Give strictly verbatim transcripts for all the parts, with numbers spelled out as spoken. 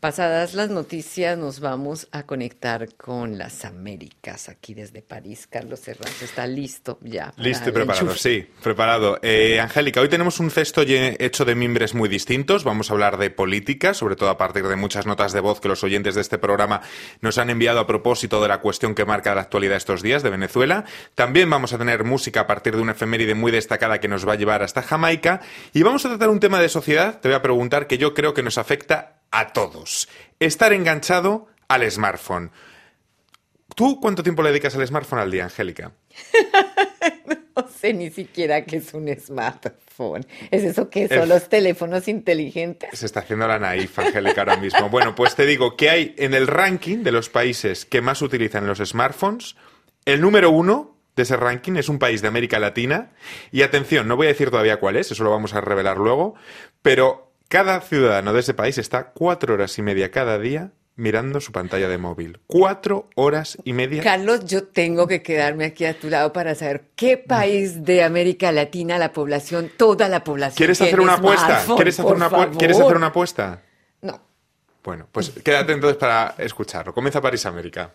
Pasadas las noticias, nos vamos a conectar con las Américas, aquí desde París. Carlos Herranz está listo ya. Listo y preparado, sí, preparado. Eh, Angélica, hoy tenemos un cesto hecho de mimbres muy distintos. Vamos a hablar de política, sobre todo a partir de muchas notas de voz que los oyentes de este programa nos han enviado a propósito de la cuestión que marca la actualidad estos días de Venezuela. También vamos a tener música a partir de una efeméride muy destacada que nos va a llevar hasta Jamaica. Y vamos a tratar un tema de sociedad, te voy a preguntar, que yo creo que nos afecta a todos. Estar enganchado al smartphone. ¿Tú cuánto tiempo le dedicas al smartphone al día, Angélica? No sé ni siquiera qué es un smartphone. ¿Es eso que son los teléfonos inteligentes? Se está haciendo la naif, Angélica, ahora mismo. Bueno, pues te digo que hay en el ranking de los países que más utilizan los smartphones, el número uno de ese ranking es un país de América Latina. Y atención, no voy a decir todavía cuál es, eso lo vamos a revelar luego, pero cada ciudadano de ese país está cuatro horas y media cada día mirando su pantalla de móvil. Cuatro horas y media. Carlos, yo tengo que quedarme aquí a tu lado para saber qué país de América Latina la población, toda la población. ¿Quieres hacer una apuesta? ¿Quieres hacer una, pu- ¿Quieres hacer una apuesta? No. Bueno, pues quédate entonces para escucharlo. Comienza París América.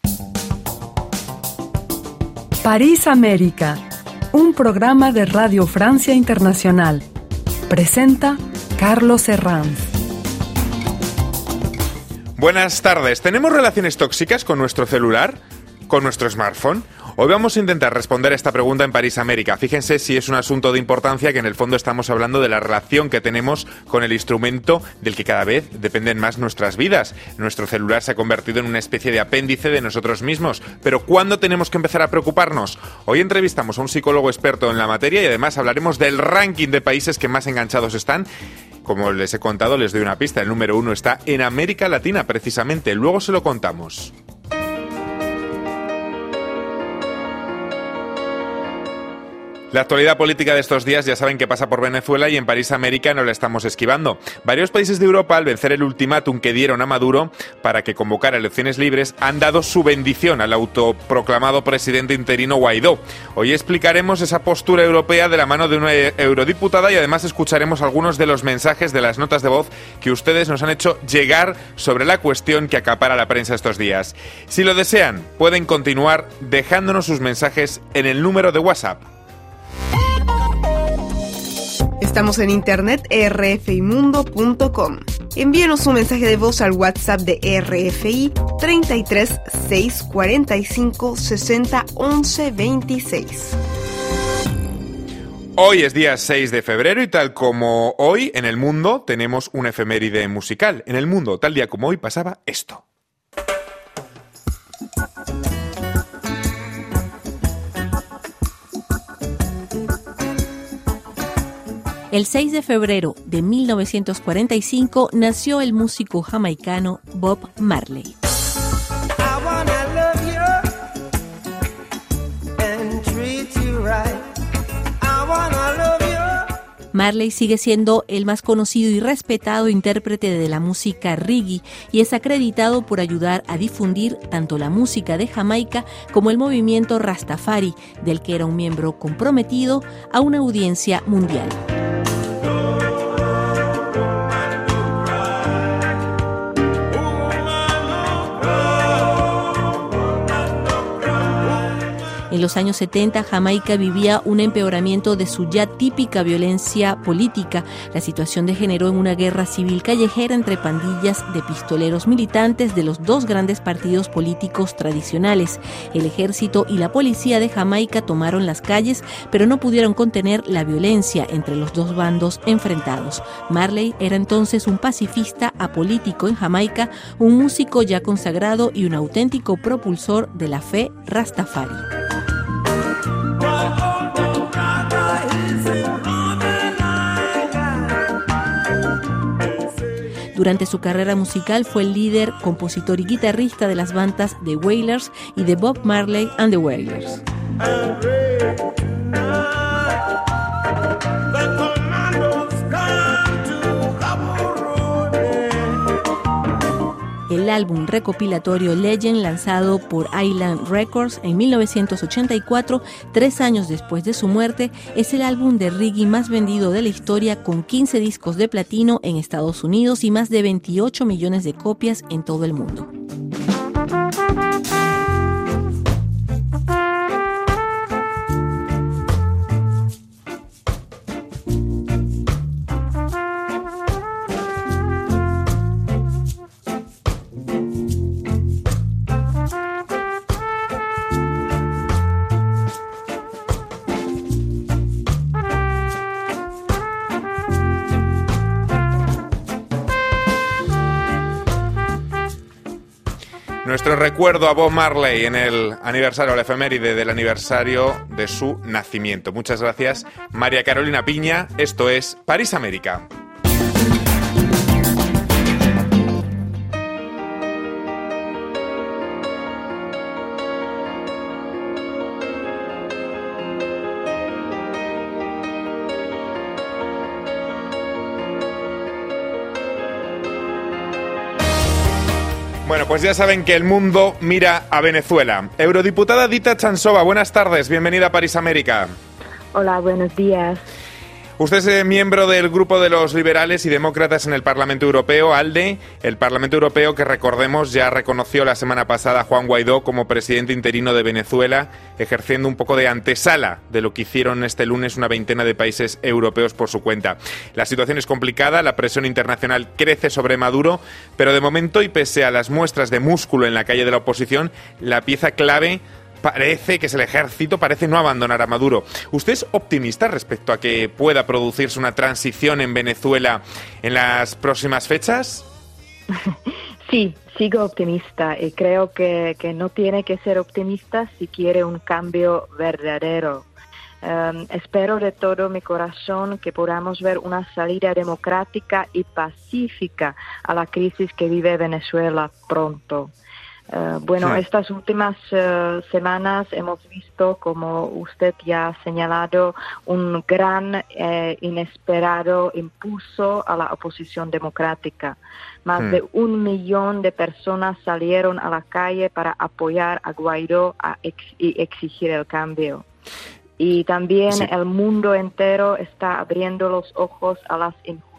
París América, un programa de Radio Francia Internacional. Presenta Carlos Herranz. Buenas tardes. ¿Tenemos relaciones tóxicas con nuestro celular? ¿Con nuestro smartphone? Hoy vamos a intentar responder esta pregunta en París América. Fíjense si es un asunto de importancia, que en el fondo estamos hablando de la relación que tenemos con el instrumento del que cada vez dependen más nuestras vidas. Nuestro celular se ha convertido en una especie de apéndice de nosotros mismos. Pero ¿cuándo tenemos que empezar a preocuparnos? Hoy entrevistamos a un psicólogo experto en la materia y además hablaremos del ranking de países que más enganchados están. Como les he contado, les doy una pista. El número uno está en América Latina, precisamente. Luego se lo contamos. La actualidad política de estos días ya saben que pasa por Venezuela y en París América no la estamos esquivando. Varios países de Europa, al vencer el ultimátum que dieron a Maduro para que convocara elecciones libres, han dado su bendición al autoproclamado presidente interino Guaidó. Hoy explicaremos esa postura europea de la mano de una eurodiputada y además escucharemos algunos de los mensajes de las notas de voz que ustedes nos han hecho llegar sobre la cuestión que acapara la prensa estos días. Si lo desean, pueden continuar dejándonos sus mensajes en el número de WhatsApp. Estamos en internet, r f i mundo punto com. Envíenos un mensaje de voz al WhatsApp de R F I treinta y tres, seiscientos cuarenta y cinco, sesenta, once, veintiséis. Hoy es día seis de febrero y tal como hoy en el mundo tenemos una efeméride musical. En el mundo, tal día como hoy, pasaba esto. El seis de febrero de mil novecientos cuarenta y cinco nació el músico jamaicano Bob Marley. Marley sigue siendo el más conocido y respetado intérprete de la música reggae y es acreditado por ayudar a difundir tanto la música de Jamaica como el movimiento Rastafari, del que era un miembro comprometido a una audiencia mundial. En los años setenta, Jamaica vivía un empeoramiento de su ya típica violencia política. La situación degeneró en una guerra civil callejera entre pandillas de pistoleros militantes de los dos grandes partidos políticos tradicionales. El ejército y la policía de Jamaica tomaron las calles, pero no pudieron contener la violencia entre los dos bandos enfrentados. Marley era entonces un pacifista apolítico en Jamaica, un músico ya consagrado y un auténtico propulsor de la fe Rastafari. Durante su carrera musical fue el líder, compositor y guitarrista de las bandas The Wailers y de Bob Marley and the Wailers. El álbum recopilatorio Legend, lanzado por Island Records en mil novecientos ochenta y cuatro, tres años después de su muerte, es el álbum de reggae más vendido de la historia, con quince discos de platino en Estados Unidos y más de veintiocho millones de copias en todo el mundo. Nuestro recuerdo a Bob Marley en el aniversario, la efeméride del aniversario de su nacimiento. Muchas gracias, María Carolina Piña. Esto es París América. Bueno, pues ya saben que el mundo mira a Venezuela. Eurodiputada Dita Chansova, buenas tardes, bienvenida a París América. Hola, buenos días. Usted es eh, miembro del grupo de los liberales y demócratas en el Parlamento Europeo, ALDE, el Parlamento Europeo que, recordemos, ya reconoció la semana pasada a Juan Guaidó como presidente interino de Venezuela, ejerciendo un poco de antesala de lo que hicieron este lunes una veintena de países europeos por su cuenta. La situación es complicada, la presión internacional crece sobre Maduro, pero de momento, y pese a las muestras de músculo en la calle de la oposición, la pieza clave parece que es el ejército, parece no abandonar a Maduro. ¿Usted es optimista respecto a que pueda producirse una transición en Venezuela en las próximas fechas? Sí, sigo optimista y creo que, que no tiene que ser optimista si quiere un cambio verdadero. Um, espero de todo mi corazón que podamos ver una salida democrática y pacífica a la crisis que vive Venezuela pronto. Uh, bueno, sí. Estas últimas uh, semanas hemos visto, como usted ya ha señalado, un gran, eh, inesperado impulso a la oposición democrática. Más sí. de un millón de personas salieron a la calle para apoyar a Guaidó a ex- y exigir el cambio. Y también sí. el mundo entero está abriendo los ojos a las injusticias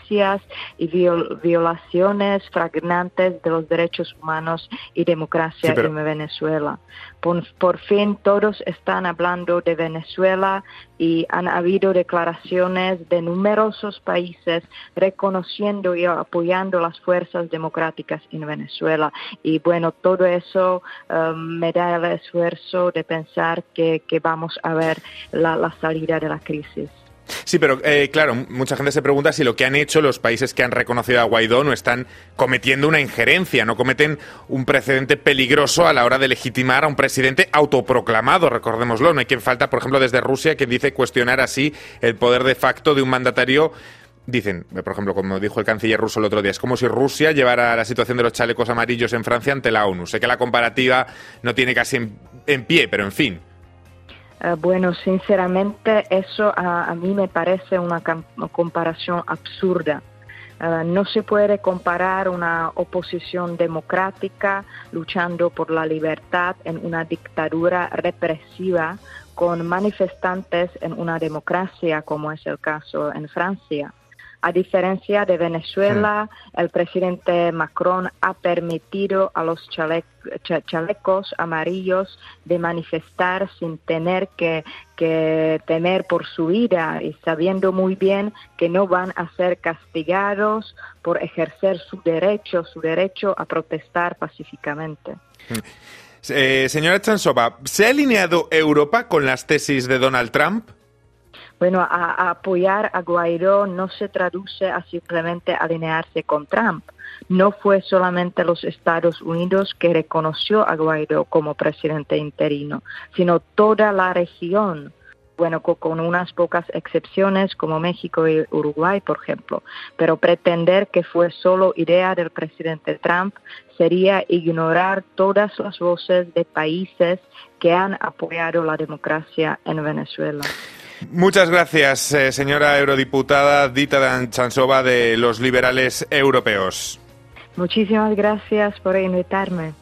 y viol- violaciones fragantes de los derechos humanos y democracia sí, pero... en Venezuela. Por, por fin todos están hablando de Venezuela y han habido declaraciones de numerosos países reconociendo y apoyando las fuerzas democráticas en Venezuela. Y bueno, todo eso um, me da el esfuerzo de pensar que, que vamos a ver la, la salida de la crisis. Sí, pero eh, claro, mucha gente se pregunta si lo que han hecho los países que han reconocido a Guaidó no están cometiendo una injerencia, no cometen un precedente peligroso a la hora de legitimar a un presidente autoproclamado, recordémoslo. No hay quien falta, por ejemplo, desde Rusia, que dice cuestionar así el poder de facto de un mandatario. Dicen, por ejemplo, como dijo el canciller ruso el otro día, es como si Rusia llevara la situación de los chalecos amarillos en Francia ante la ONU. Sé que la comparativa no tiene casi en, en pie, pero en fin. Uh, bueno, sinceramente eso a, a mí me parece una cam- comparación absurda. Uh, no se puede comparar una oposición democrática luchando por la libertad en una dictadura represiva con manifestantes en una democracia, como es el caso en Francia. A diferencia de Venezuela, sí. el presidente Macron ha permitido a los chale- ch- chalecos amarillos de manifestar sin tener que, que temer por su vida y sabiendo muy bien que no van a ser castigados por ejercer su derecho, su derecho a protestar pacíficamente. Eh, señora Chansova, ¿se ha alineado Europa con las tesis de Donald Trump? Bueno, a, a apoyar a Guaidó no se traduce a simplemente alinearse con Trump. No fue solamente los Estados Unidos que reconoció a Guaidó como presidente interino, sino toda la región. Bueno, con, con unas pocas excepciones como México y Uruguay, por ejemplo. Pero pretender que fue solo idea del presidente Trump sería ignorar todas las voces de países que han apoyado la democracia en Venezuela. Muchas gracias, eh, señora eurodiputada Dita Chansova de los liberales europeos. Muchísimas gracias por invitarme.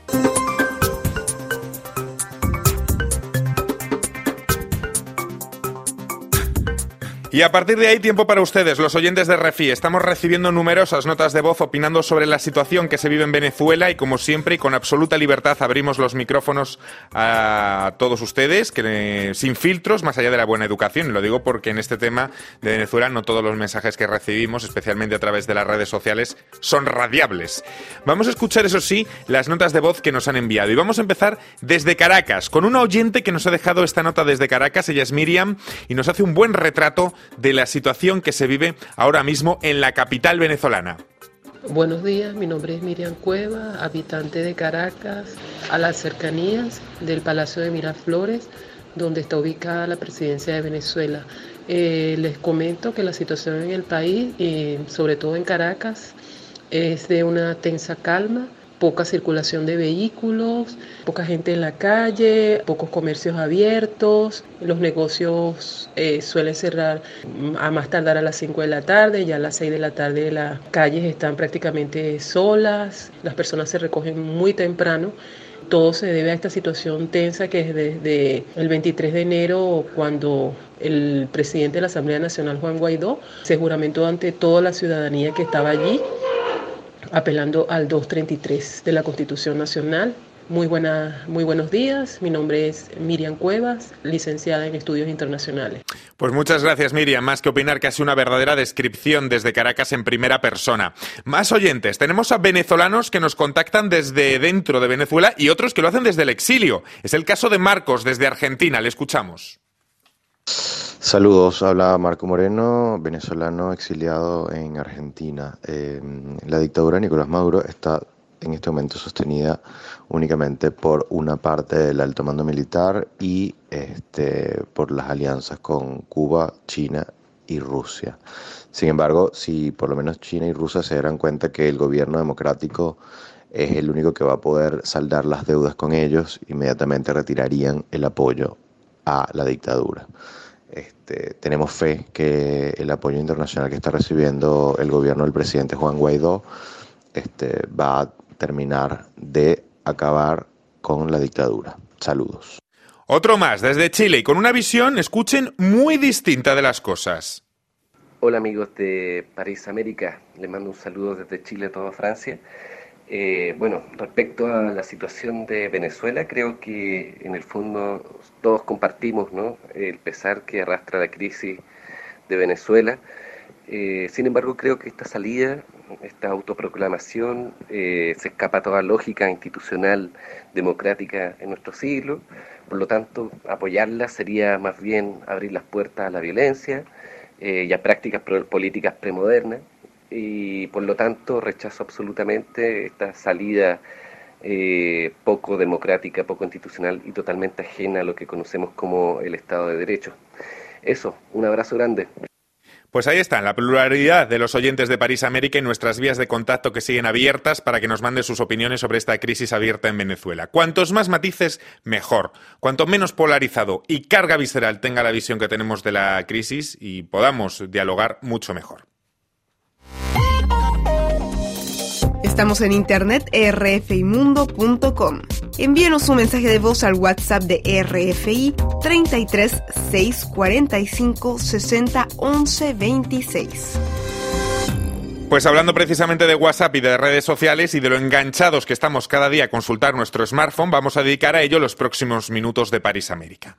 Y a partir de ahí, tiempo para ustedes, los oyentes de RFI. Estamos recibiendo numerosas notas de voz opinando sobre la situación que se vive en Venezuela y, como siempre, y con absoluta libertad, abrimos los micrófonos a todos ustedes, que sin filtros, más allá de la buena educación. Y lo digo porque en este tema de Venezuela no todos los mensajes que recibimos, especialmente a través de las redes sociales, son radiables. Vamos a escuchar, eso sí, las notas de voz que nos han enviado. Y vamos a empezar desde Caracas, con una oyente que nos ha dejado esta nota desde Caracas. Ella es Miriam y nos hace un buen retrato de la situación que se vive ahora mismo en la capital venezolana. Buenos días, mi nombre es Miriam Cueva, habitante de Caracas, a las cercanías del Palacio de Miraflores, donde está ubicada la presidencia de Venezuela. Eh, les comento que la situación en el país, eh, sobre todo en Caracas, es de una tensa calma. Poca circulación de vehículos, poca gente en la calle, pocos comercios abiertos, los negocios eh, suelen cerrar a más tardar a las cinco de la tarde, ya a las seis de la tarde las calles están prácticamente solas, las personas se recogen muy temprano. Todo se debe a esta situación tensa que es desde el veintitrés de enero, cuando el presidente de la Asamblea Nacional, Juan Guaidó, se juramentó ante toda la ciudadanía que estaba allí, apelando al doscientos treinta y tres de la Constitución Nacional. Muy, buena, muy buenos días, mi nombre es Miriam Cuevas, licenciada en Estudios Internacionales. Pues muchas gracias, Miriam, más que opinar, casi una verdadera descripción desde Caracas en primera persona. Más oyentes, tenemos a venezolanos que nos contactan desde dentro de Venezuela y otros que lo hacen desde el exilio. Es el caso de Marcos, desde Argentina, le escuchamos. Saludos, habla Marco Moreno, venezolano exiliado en Argentina. Eh, la dictadura de Nicolás Maduro está en este momento sostenida únicamente por una parte del alto mando militar y este, por las alianzas con Cuba, China y Rusia. Sin embargo, si por lo menos China y Rusia se dieran cuenta que el gobierno democrático es el único que va a poder saldar las deudas con ellos, inmediatamente retirarían el apoyo a la dictadura. Este, tenemos fe que el apoyo internacional que está recibiendo el gobierno del presidente Juan Guaidó este, va a terminar de acabar con la dictadura. Saludos. Otro más, desde Chile, y con una visión, escuchen, muy distinta de las cosas. Hola amigos de París América, les mando un saludo desde Chile a toda Francia. Eh, bueno, respecto a la situación de Venezuela, creo que en el fondo todos compartimos, ¿no?, el pesar que arrastra la crisis de Venezuela. Eh, sin embargo, creo que esta salida, esta autoproclamación, eh, se escapa a toda lógica institucional democrática en nuestro siglo. Por lo tanto, apoyarla sería más bien abrir las puertas a la violencia eh, y a prácticas políticas premodernas. Y por lo tanto rechazo absolutamente esta salida eh, poco democrática, poco institucional y totalmente ajena a lo que conocemos como el Estado de Derecho. Eso, un abrazo grande. Pues ahí están, la pluralidad de los oyentes de París América y nuestras vías de contacto que siguen abiertas para que nos manden sus opiniones sobre esta crisis abierta en Venezuela. Cuantos más matices, mejor. Cuanto menos polarizado y carga visceral tenga la visión que tenemos de la crisis y podamos dialogar, mucho mejor. Estamos en internet r f i mundo punto com. Envíenos un mensaje de voz al WhatsApp de R F I treinta y tres, seiscientos cuarenta y cinco, sesenta, once, veintiséis. Pues hablando precisamente de WhatsApp y de redes sociales y de lo enganchados que estamos cada día a consultar nuestro smartphone, vamos a dedicar a ello los próximos minutos de París América.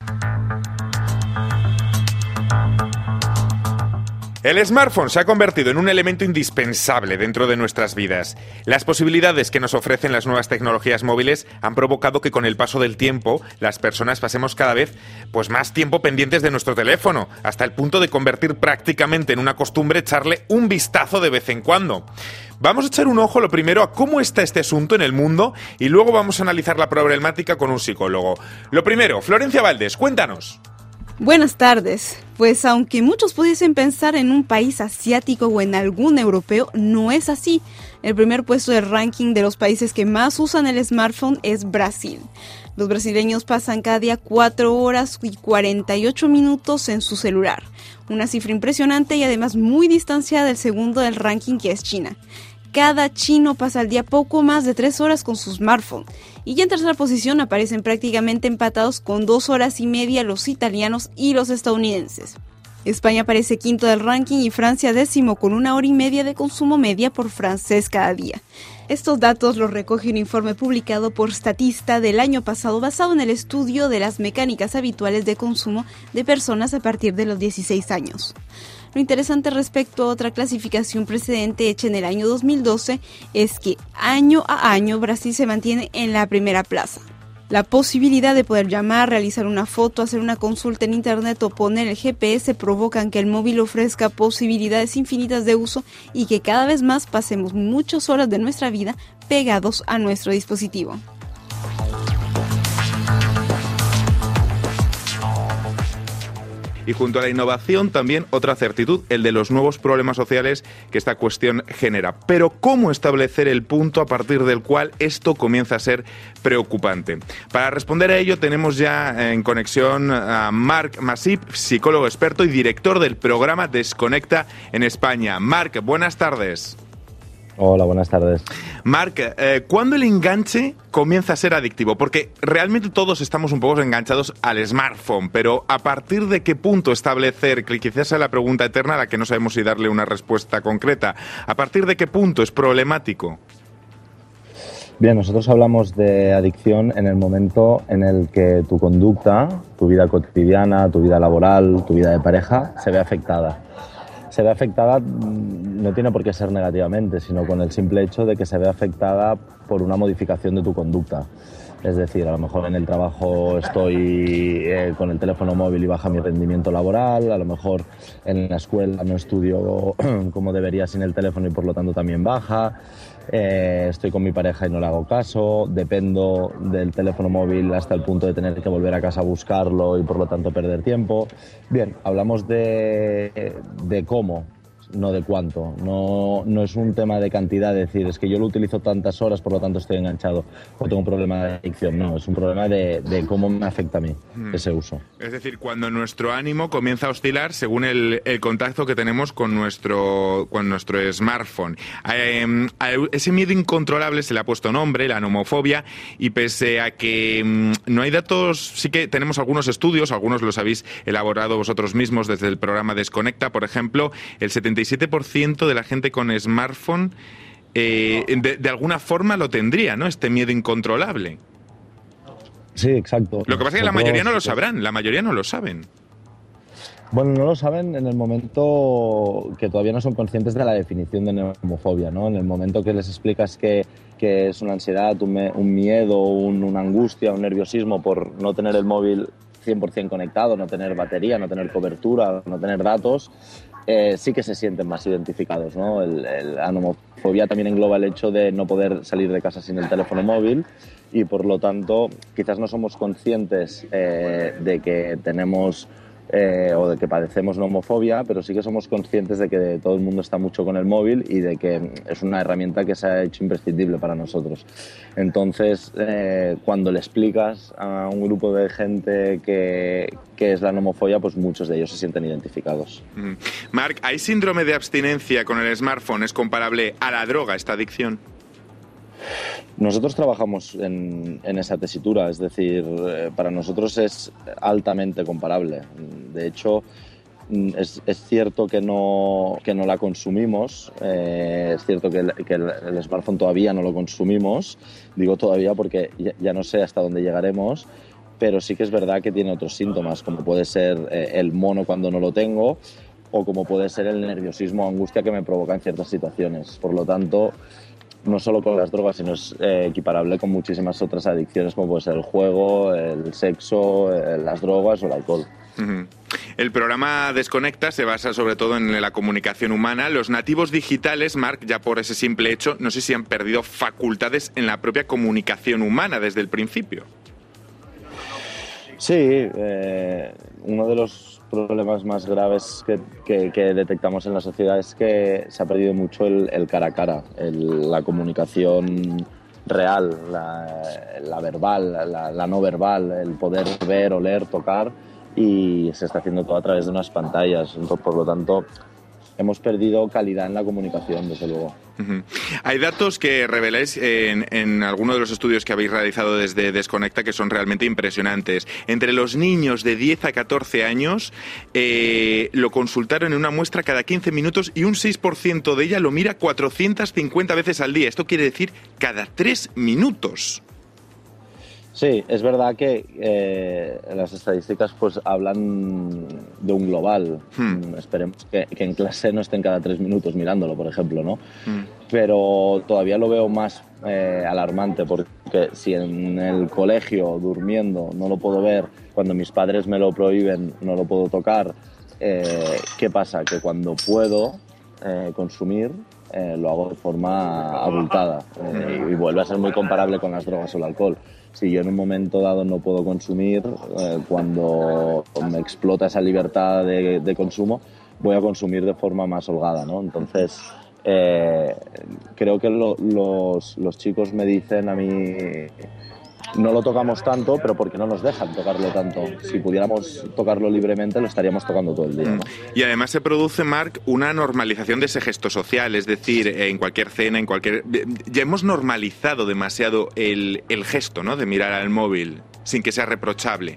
El smartphone se ha convertido en un elemento indispensable dentro de nuestras vidas. Las posibilidades que nos ofrecen las nuevas tecnologías móviles han provocado que con el paso del tiempo las personas pasemos cada vez pues, más tiempo pendientes de nuestro teléfono, hasta el punto de convertir prácticamente en una costumbre echarle un vistazo de vez en cuando. Vamos a echar un ojo lo primero a cómo está este asunto en el mundo y luego vamos a analizar la problemática con un psicólogo. Lo primero, Florencia Valdés, cuéntanos. Buenas tardes. Pues aunque muchos pudiesen pensar en un país asiático o en algún europeo, no es así. El primer puesto del ranking de los países que más usan el smartphone es Brasil. Los brasileños pasan cada día cuatro horas y cuarenta y ocho minutos en su celular. Una cifra impresionante y además muy distanciada del segundo del ranking, que es China. cada chino pasa al día poco más de tres horas con su smartphone. Y ya en tercera posición aparecen prácticamente empatados con dos horas y media los italianos y los estadounidenses. España aparece quinto del ranking y Francia décimo con una hora y media de consumo media por francés cada día. Estos datos los recoge un informe publicado por Statista del año pasado basado en el estudio de las mecánicas habituales de consumo de personas a partir de los dieciséis años. Lo interesante respecto a otra clasificación precedente hecha en el año dos mil doce es que año a año Brasil se mantiene en la primera plaza. La posibilidad de poder llamar, realizar una foto, hacer una consulta en internet o poner el G P S provocan que el móvil ofrezca posibilidades infinitas de uso y que cada vez más pasemos muchas horas de nuestra vida pegados a nuestro dispositivo. Y junto a la innovación también otra certitud, el de los nuevos problemas sociales que esta cuestión genera. Pero ¿cómo establecer el punto a partir del cual esto comienza a ser preocupante? Para responder a ello tenemos ya en conexión a Marc Masip, psicólogo experto y director del programa Desconecta en España. Marc, buenas tardes. Hola, buenas tardes. Marc, eh, ¿cuándo el enganche comienza a ser adictivo? Porque realmente todos estamos un poco enganchados al smartphone, pero ¿a partir de qué punto establecer, que quizás sea la pregunta eterna a la que no sabemos si darle una respuesta concreta, ¿a partir de qué punto es problemático? Bien, nosotros hablamos de adicción en el momento en el que tu conducta, tu vida cotidiana, tu vida laboral, tu vida de pareja, se ve afectada. Se ve afectada, no tiene por qué ser negativamente, sino con el simple hecho de que se ve afectada por una modificación de tu conducta. Es decir, a lo mejor en el trabajo estoy eh, con el teléfono móvil y baja mi rendimiento laboral, a lo mejor en la escuela no estudio como debería sin el teléfono y por lo tanto también baja. Eh, estoy con mi pareja y no le hago caso, dependo del teléfono móvil hasta el punto de tener que volver a casa a buscarlo y por lo tanto perder tiempo. Bien, hablamos de, de cómo, no de cuánto. No, no es un tema de cantidad, es decir, es que yo lo utilizo tantas horas, por lo tanto estoy enganchado o tengo un problema de adicción. No, es un problema de, de cómo me afecta a mí hmm. ese uso. Es decir, cuando nuestro ánimo comienza a oscilar según el, el contacto que tenemos con nuestro, con nuestro smartphone. Eh, a ese miedo incontrolable se le ha puesto nombre, la nomofobia, y pese a que mm, no hay datos, sí que tenemos algunos estudios, algunos los habéis elaborado vosotros mismos desde el programa Desconecta, por ejemplo, el setenta y siete por ciento de la gente con smartphone eh, de, de alguna forma lo tendría, ¿no? Este miedo incontrolable. Sí, exacto. Lo que pasa es que la mayoría no lo sabrán, la mayoría no lo saben. Bueno, no lo saben en el momento que todavía no son conscientes de la definición de nomofobia, ¿no? En el momento que les explicas que, que es una ansiedad, un, me, un miedo, un, una angustia, un nerviosismo por no tener el móvil cien por ciento conectado, no tener batería, no tener cobertura, no tener datos, eh, sí que se sienten más identificados, ¿no? El, el, la nomofobia también engloba el hecho de no poder salir de casa sin el teléfono móvil y por lo tanto quizás no somos conscientes eh, de que tenemos Eh, o de que padecemos nomofobia, pero sí que somos conscientes de que todo el mundo está mucho con el móvil y de que es una herramienta que se ha hecho imprescindible para nosotros. Entonces, eh, cuando le explicas a un grupo de gente que, que es la nomofobia, pues muchos de ellos se sienten identificados. Mm. Marc, ¿hay síndrome de abstinencia con el smartphone? ¿Es comparable a la droga esta adicción? Nosotros trabajamos en, en esa tesitura, es decir, eh, para nosotros es altamente comparable. De hecho, es, es cierto que no, que no la consumimos, eh, es cierto que, el, que el, el smartphone todavía no lo consumimos, digo todavía porque ya, ya no sé hasta dónde llegaremos, pero sí que es verdad que tiene otros síntomas, como puede ser eh, el mono cuando no lo tengo, o como puede ser el nerviosismo o angustia que me provoca en ciertas situaciones. Por lo tanto, no solo con las drogas, sino es eh, equiparable con muchísimas otras adicciones como puede ser el juego, el sexo, eh, las drogas o el alcohol. Uh-huh. El programa Desconecta se basa sobre todo en la comunicación humana. Los nativos digitales, Marc, ya por ese simple hecho, no sé si han perdido facultades en la propia comunicación humana desde el principio. Sí, eh, uno de los problemas más graves que, que, que detectamos en la sociedad es que se ha perdido mucho el, el cara a cara, el, la comunicación real, la, la verbal, la, la no verbal, el poder ver, oler, tocar, y se está haciendo todo a través de unas pantallas. Entonces, por lo tanto, hemos perdido calidad en la comunicación, desde luego. Uh-huh. Hay datos que reveláis en, en alguno de los estudios que habéis realizado desde Desconecta que son realmente impresionantes. Entre los niños de diez a catorce años eh, lo consultaron en una muestra cada quince minutos y un seis por ciento de ella lo mira cuatrocientas cincuenta veces al día. Esto quiere decir cada tres minutos. Sí, es verdad que eh, las estadísticas pues hablan de un global. Hmm. Esperemos que, que en clase no estén cada tres minutos mirándolo, por ejemplo, ¿no? Hmm. Pero todavía lo veo más eh, alarmante, porque si en el colegio, durmiendo, no lo puedo ver, cuando mis padres me lo prohíben, no lo puedo tocar, eh, ¿qué pasa? Que cuando puedo eh, consumir, eh, lo hago de forma abultada eh, y vuelve a ser muy comparable con las drogas o el alcohol. Si yo en un momento dado no puedo consumir, eh, cuando me explota esa libertad de, de consumo, voy a consumir de forma más holgada, ¿no? Entonces, eh, creo que lo, los, los chicos me dicen a mí, no lo tocamos tanto, pero porque no nos dejan tocarlo tanto. Si pudiéramos tocarlo libremente, lo estaríamos tocando todo el día, ¿no? Y además se produce, Marc, una normalización de ese gesto social, es decir, en cualquier cena, en cualquier... Ya hemos normalizado demasiado el, el gesto, ¿no?, de mirar al móvil, sin que sea reprochable.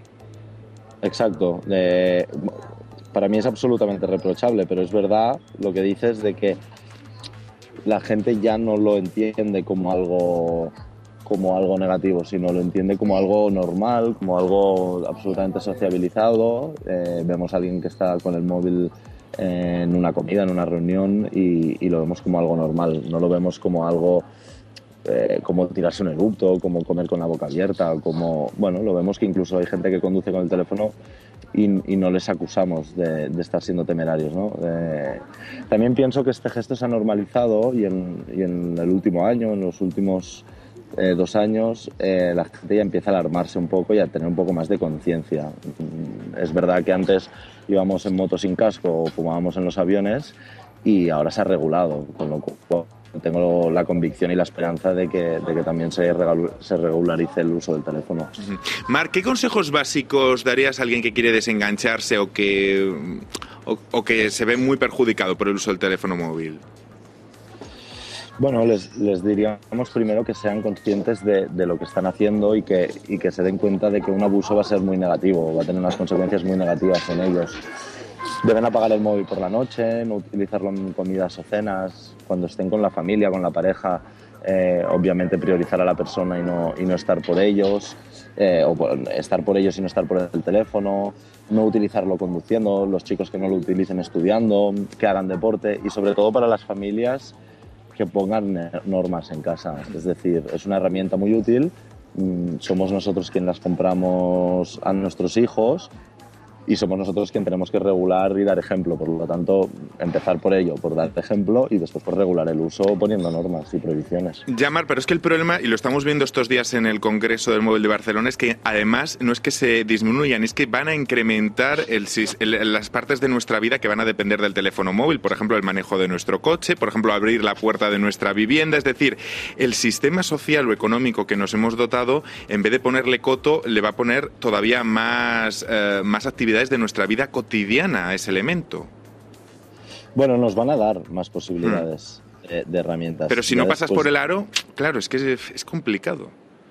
Exacto. Eh, para mí es absolutamente reprochable, pero es verdad lo que dices de que la gente ya no lo entiende como algo... como algo negativo, sino lo entiende como algo normal, como algo absolutamente sociabilizado. Eh, vemos a alguien que está con el móvil en una comida, en una reunión, y, y lo vemos como algo normal. No lo vemos como algo eh, como tirarse un eructo, como comer con la boca abierta, como, bueno, lo vemos que incluso hay gente que conduce con el teléfono y, y no les acusamos de, de estar siendo temerarios, ¿no? Eh, también pienso que este gesto se ha normalizado y en, y en el último año, en los últimos Eh, dos años, eh, la gente ya empieza a alarmarse un poco y a tener un poco más de conciencia. Es verdad que antes íbamos en moto sin casco o fumábamos en los aviones y ahora se ha regulado, con lo cual tengo la convicción y la esperanza de que, de que también se, regul- se regularice el uso del teléfono. Uh-huh. Marc, ¿qué consejos básicos darías a alguien que quiere desengancharse o que, o, o que se ve muy perjudicado por el uso del teléfono móvil? Bueno, les, les diríamos primero que sean conscientes de, de lo que están haciendo y que, y que se den cuenta de que un abuso va a ser muy negativo, va a tener unas consecuencias muy negativas en ellos. Deben apagar el móvil por la noche, no utilizarlo en comidas o cenas, cuando estén con la familia, con la pareja, eh, obviamente priorizar a la persona y no, y no estar por ellos, eh, o por, estar por ellos y no estar por el teléfono, no utilizarlo conduciendo, los chicos que no lo utilicen estudiando, que hagan deporte y sobre todo para las familias que pongan normas en casa. Es decir, es una herramienta muy útil, somos nosotros quienes las compramos a nuestros hijos y somos nosotros quienes tenemos que regular y dar ejemplo. Por lo tanto, empezar por ello, por dar ejemplo y después por regular el uso poniendo normas y prohibiciones. Ya, Marc, pero es que el problema, y lo estamos viendo estos días en el Congreso del Móvil de Barcelona, es que además no es que se disminuyan, es que van a incrementar el, el, las partes de nuestra vida que van a depender del teléfono móvil. Por ejemplo, el manejo de nuestro coche, por ejemplo, abrir la puerta de nuestra vivienda. Es decir, el sistema social o económico que nos hemos dotado, en vez de ponerle coto, le va a poner todavía más, eh, más actividades de nuestra vida cotidiana a ese elemento. Bueno, nos van a dar más posibilidades hmm. de, de herramientas. Pero si ya no pasas después... por el aro, claro, es que es, es complicado.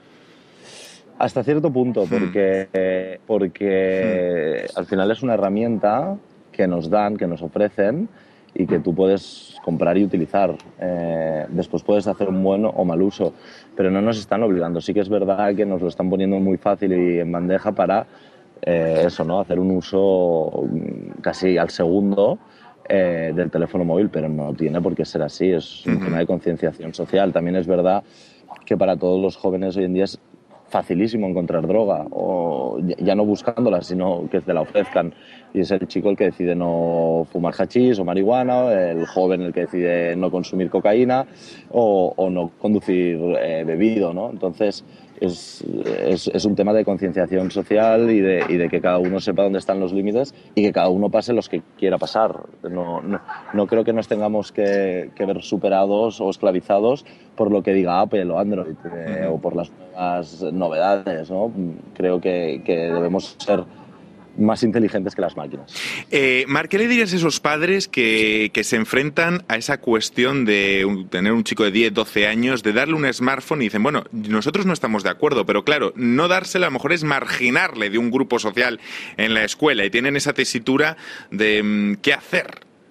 Hasta cierto punto, porque, hmm. porque hmm. al final es una herramienta que nos dan, que nos ofrecen y que tú puedes comprar y utilizar. Eh, después puedes hacer un buen o mal uso, pero no nos están obligando. Sí que es verdad que nos lo están poniendo muy fácil y en bandeja para Eh, eso, ¿no? Hacer un uso casi al segundo eh, del teléfono móvil, pero no tiene por qué ser así. Es un uh-huh. tema de concienciación social. También es verdad que para todos los jóvenes hoy en día es facilísimo encontrar droga, o ya no buscándola, sino que te la ofrezcan. Y es el chico el que decide no fumar hachís o marihuana, el joven el que decide no consumir cocaína o, o no conducir eh, bebido, ¿no? Entonces, Es, es, es un tema de concienciación social y de, y de que cada uno sepa dónde están los límites y que cada uno pase los que quiera pasar. No, no, no creo que nos tengamos que, que ver superados o esclavizados por lo que diga Apple o Android eh, uh-huh. o por las nuevas novedades, ¿no? Creo que, que debemos ser más inteligentes que las máquinas. Eh, Marc, ¿qué le dirías a esos padres que, que se enfrentan a esa cuestión de un, tener un chico de diez, doce años, de darle un smartphone y dicen, bueno, nosotros no estamos de acuerdo, pero claro, no dárselo a lo mejor es marginarle de un grupo social en la escuela y tienen esa tesitura de um, ¿qué hacer?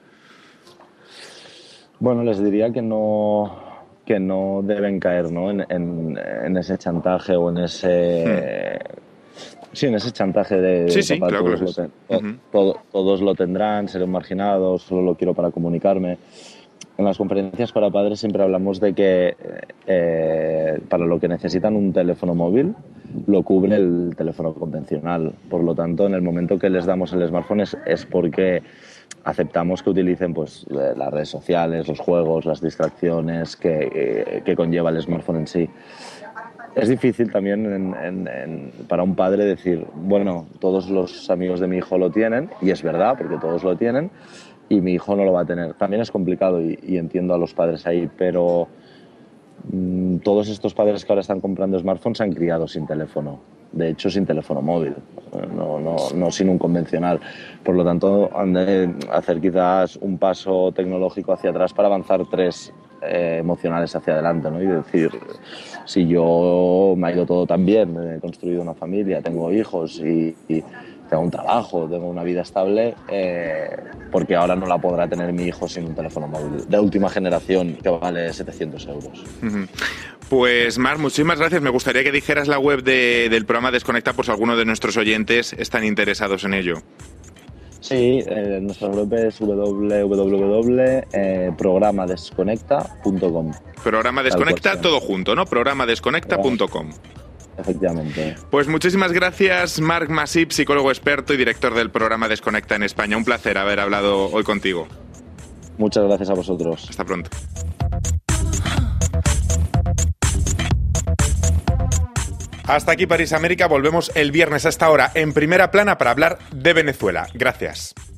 Bueno, les diría que no, que no deben caer, ¿no? en, en, en ese chantaje o en ese... Hmm. Sí, en ese chantaje de sí, sí, papá, claro todos, que lo ten, uh-huh. todo, todos lo tendrán, seré un marginado, solo lo quiero para comunicarme. En las conferencias para padres siempre hablamos de que eh, para lo que necesitan un teléfono móvil lo cubre el teléfono convencional. Por lo tanto, en el momento que les damos el smartphone es, es porque aceptamos que utilicen pues, las redes sociales, los juegos, las distracciones que, eh, que conlleva el smartphone en sí. Es difícil también en, en, en, para un padre decir, bueno, todos los amigos de mi hijo lo tienen, y es verdad, porque todos lo tienen, y mi hijo no lo va a tener. También es complicado y, y entiendo a los padres ahí, pero mmm, todos estos padres que ahora están comprando smartphones se han criado sin teléfono. De hecho, sin teléfono móvil, no, no, no sin un convencional. Por lo tanto, han de hacer quizás un paso tecnológico hacia atrás para avanzar tres eh, emocionales hacia adelante, ¿no? Y decir, si yo me ha ido todo tan bien, he construido una familia, tengo hijos y, y tengo un trabajo, tengo una vida estable, eh, porque ahora no la podrá tener mi hijo sin un teléfono móvil de última generación que vale setecientos euros. Uh-huh. Pues Marc, muchísimas gracias. Me gustaría que dijeras la web de, del programa Desconecta por si alguno de nuestros oyentes están interesados en ello. Sí, eh, nuestra web es doble u doble u doble u punto programa desconecta punto com. Programa Desconecta, todo junto, ¿no? programa desconecta punto com. Efectivamente. Pues muchísimas gracias, Marc Masip, psicólogo experto y director del programa Desconecta en España. Un placer haber hablado hoy contigo. Muchas gracias a vosotros. Hasta pronto. Hasta aquí París América, volvemos el viernes a esta hora en Primera Plana para hablar de Venezuela. Gracias.